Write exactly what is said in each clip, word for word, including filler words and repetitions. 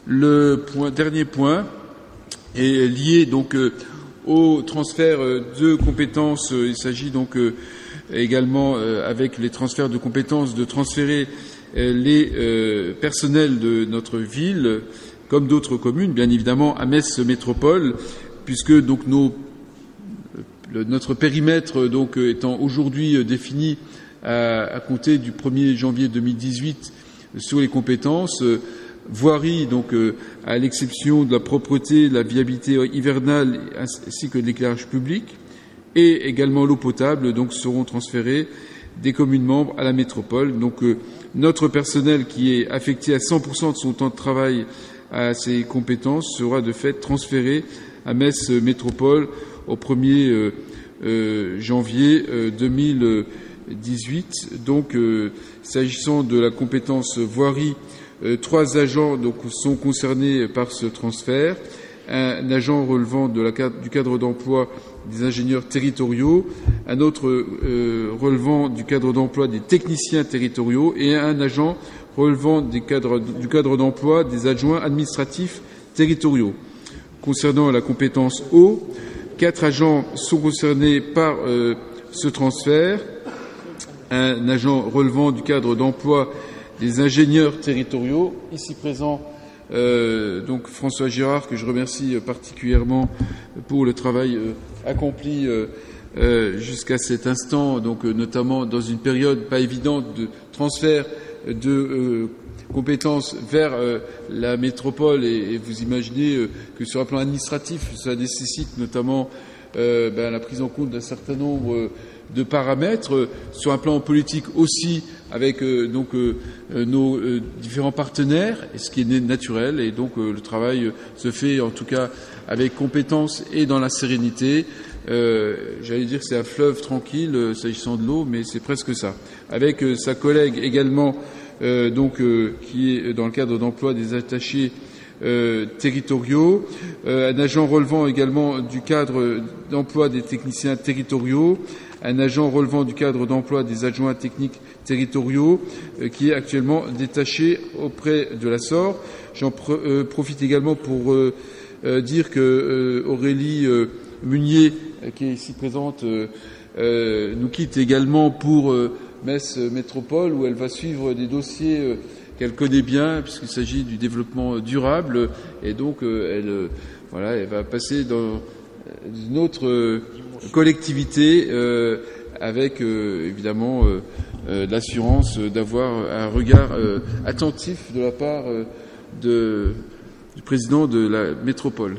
Le point, dernier point est lié donc euh, au transfert de compétences. Il s'agit donc euh, également, euh, avec les transferts de compétences, de transférer euh, les euh, personnels de notre ville, comme d'autres communes, bien évidemment, à Metz Métropole, puisque donc nos, le, notre périmètre donc étant aujourd'hui défini à, à compter du premier janvier deux mille dix-huit sur les compétences. Euh, Voirie, donc euh, à l'exception de la propreté, de la viabilité hivernale ainsi que de l'éclairage public, et également l'eau potable, donc seront transférés des communes membres à la métropole. Donc euh, notre personnel qui est affecté à cent pour cent de son temps de travail à ces compétences sera de fait transféré à Metz Métropole au premier euh, euh, janvier euh, deux mille dix-huit. Donc euh, s'agissant de la compétence voirie, Euh, trois agents donc, sont concernés par ce transfert. Un agent relevant de la, du cadre d'emploi des ingénieurs territoriaux, un autre euh, relevant du cadre d'emploi des techniciens territoriaux et un agent relevant des cadres, du cadre d'emploi des adjoints administratifs territoriaux. Concernant la compétence eau, quatre agents sont concernés par euh, ce transfert. Un agent relevant du cadre d'emploi des ingénieurs territoriaux, ici présents, euh, donc François Girard, que je remercie particulièrement pour le travail euh, accompli euh, euh, jusqu'à cet instant, donc euh, notamment dans une période pas évidente de transfert de euh, compétences vers euh, la métropole, et, et vous imaginez euh, que sur un plan administratif, ça nécessite notamment euh, ben, la prise en compte d'un certain nombre euh, de paramètres, euh, sur un plan politique aussi, avec euh, donc euh, nos euh, différents partenaires, et ce qui est naturel, et donc euh, le travail se fait en tout cas avec compétence et dans la sérénité. Euh, J'allais dire que c'est un fleuve tranquille euh, s'agissant de l'eau, mais c'est presque ça. Avec euh, sa collègue également, euh, donc euh, qui est dans le cadre d'emploi des attachés euh, territoriaux, euh, un agent relevant également du cadre d'emploi des techniciens territoriaux, un agent relevant du cadre d'emploi des adjoints techniques territoriaux euh, qui est actuellement détaché auprès de la S O R. J'en pr euh, profite également pour euh, euh, dire que euh, Aurélie euh, Munier, euh, qui est ici présente, euh, euh, nous quitte également pour euh, Metz Métropole, où elle va suivre des dossiers euh, qu'elle connaît bien, puisqu'il s'agit du développement durable, et donc euh, elle, euh, voilà, elle va passer dans une autre euh, collectivité euh, avec euh, évidemment euh, euh, l'assurance d'avoir un regard euh, attentif de la part euh, de, du président de la métropole.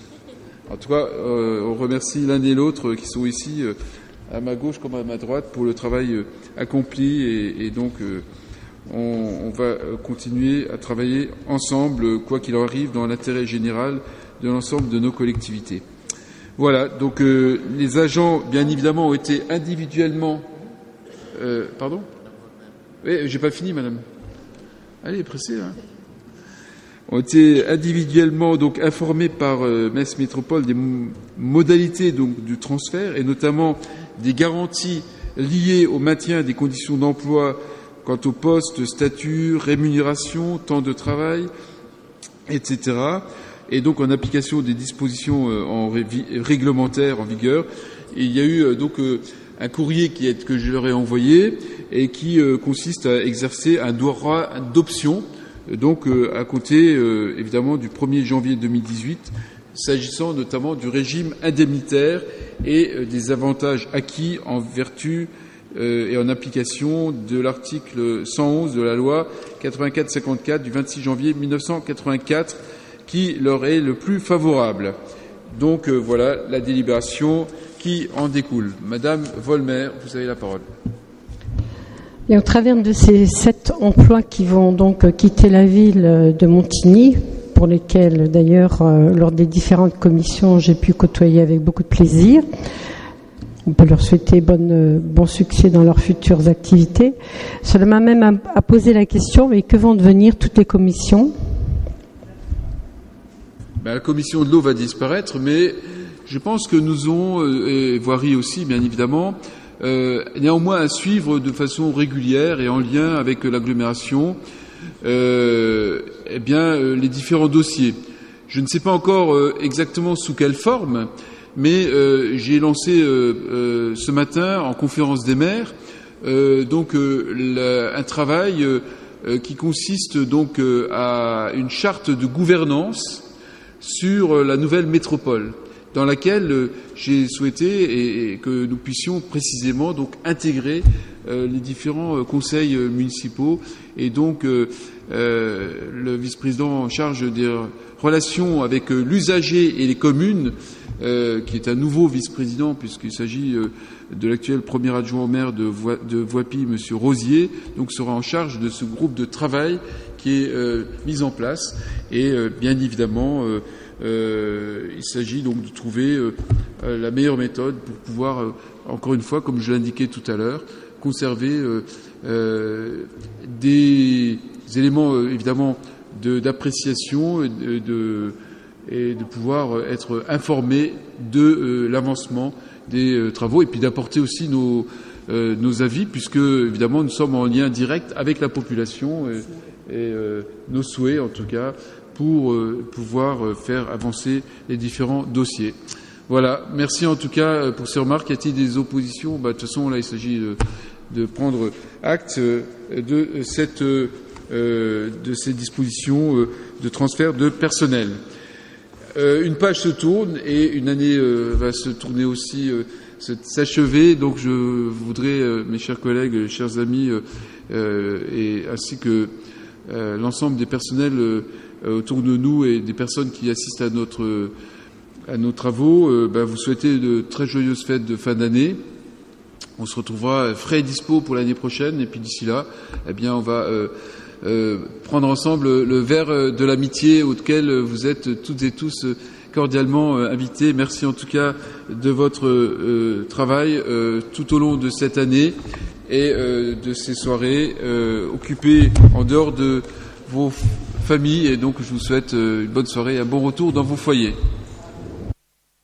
En tout cas, euh, on remercie l'un et l'autre qui sont ici euh, à ma gauche comme à ma droite pour le travail euh, accompli, et, et donc euh, on, on va continuer à travailler ensemble, quoi qu'il en arrive, dans l'intérêt général de l'ensemble de nos collectivités. Voilà, donc euh, les agents, bien évidemment, ont été individuellement... Euh, pardon ? Oui, j'ai pas fini, madame. Allez, pressez, hein. Ont été individuellement donc informés par euh, Metz Métropole des modalités donc du transfert, et notamment des garanties liées au maintien des conditions d'emploi quant au poste, statut, rémunération, temps de travail, et cetera, et donc en application des dispositions euh, en réglementaires en vigueur. Et il y a eu euh, donc euh, un courrier qui est, que je leur ai envoyé, et qui euh, consiste à exercer un droit d'option, donc euh, à compter euh, évidemment du premier janvier deux mille dix-huit, s'agissant notamment du régime indemnitaire et euh, des avantages acquis en vertu euh, et en application de l'article cent onze de la loi quatre-vingt-quatre cinquante-quatre du vingt-six janvier mille neuf cent quatre-vingt-quatre, qui leur est le plus favorable. Donc euh, voilà la délibération qui en découle. Madame Volmer, vous avez la parole. Et au travers de ces sept emplois qui vont donc quitter la ville de Montigny, pour lesquels d'ailleurs euh, lors des différentes commissions j'ai pu côtoyer avec beaucoup de plaisir, on peut leur souhaiter bonne, bon succès dans leurs futures activités. Cela m'a même à, à poser la question, mais que vont devenir toutes les commissions ? Ben, la commission de l'eau va disparaître, mais je pense que nous aurons, et Voirie aussi bien évidemment, euh, néanmoins à suivre de façon régulière et en lien avec l'agglomération euh, eh bien, euh, les différents dossiers. Je ne sais pas encore euh, exactement sous quelle forme, mais euh, j'ai lancé euh, euh, ce matin en conférence des maires euh, donc euh, la, un travail euh, euh, qui consiste donc euh, à une charte de gouvernance sur euh, la nouvelle métropole, dans laquelle euh, j'ai souhaité et, et que nous puissions précisément donc intégrer euh, les différents euh, conseils euh, municipaux et donc euh, euh, le vice-président en charge des relations avec euh, l'usager et les communes, euh, qui est un nouveau vice-président puisqu'il s'agit euh, de l'actuel premier adjoint au maire de, Vo- de Voipy, Monsieur Rosier, donc sera en charge de ce groupe de travail qui est euh, mis en place et euh, bien évidemment euh, euh, il s'agit donc de trouver euh, la meilleure méthode pour pouvoir euh, encore une fois, comme je l'indiquais tout à l'heure, conserver euh, euh, des éléments euh, évidemment de, d'appréciation et de, de, et de pouvoir être informé de euh, l'avancement des euh, travaux et puis d'apporter aussi nos, euh, nos avis puisque évidemment nous sommes en lien direct avec la population et, et euh, nos souhaits en tout cas pour euh, pouvoir euh, faire avancer les différents dossiers. Voilà, merci en tout cas pour ces remarques. Y a-t-il des oppositions? Bah, de toute façon là il s'agit de, de prendre acte de cette euh, de ces dispositions euh, de transfert de personnel. Euh, une page se tourne et une année euh, va se tourner aussi, euh, s'achever. Donc je voudrais, euh, mes chers collègues, chers amis, euh, euh, et ainsi que euh, l'ensemble des personnels euh, autour de nous et des personnes qui assistent à notre à nos travaux, euh, ben, vous souhaiter de très joyeuses fêtes de fin d'année. On se retrouvera frais et dispo pour l'année prochaine et puis d'ici là, eh bien, on va euh, euh, prendre ensemble le verre de l'amitié auquel vous êtes toutes et tous cordialement euh, invités. Merci en tout cas de votre euh, travail euh, tout au long de cette année et euh, de ces soirées euh, occupées en dehors de vos familles et donc je vous souhaite euh, une bonne soirée et un bon retour dans vos foyers.